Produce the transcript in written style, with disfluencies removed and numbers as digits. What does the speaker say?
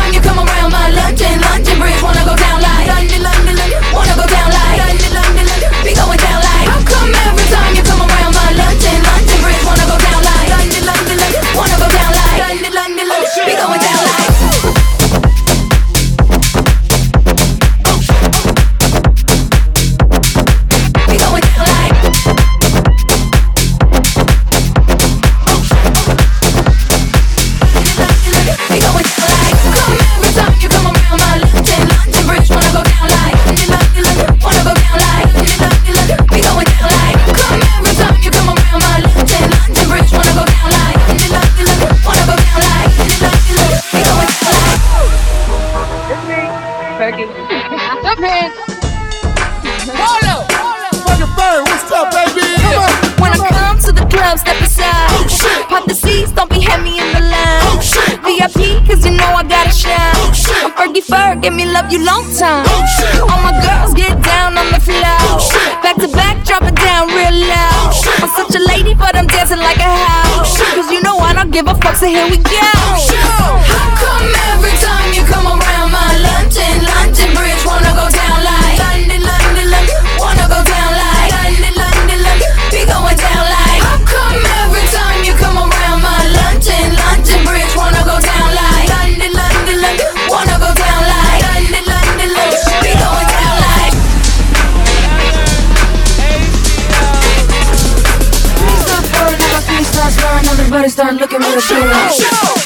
time you come around my London Bridge, wanna go down like London, wanna go down like London, be going down like. How come every time you come around my London Bridge, wanna go down like London, wanna go down like London, be going down like. Step aside, pop the seats, don't be heavy in the line. VIP, cause you know I gotta shine. I'm Fergie Ferg, give me love you long time. All my girls get down on the floor. Back to back, drop it down real loud. I'm such a lady, but I'm dancing like a house. Cause you know I don't give a fuck, so here we go. How come every time you come around my London Bridge, wanna go down like London, wanna go down like London, be going down like. How come every time you come around my London Bridge, wanna go down like London, wanna go down like London, be going down like. Stop blurring, now my feet start slurring, everybody start looking real good.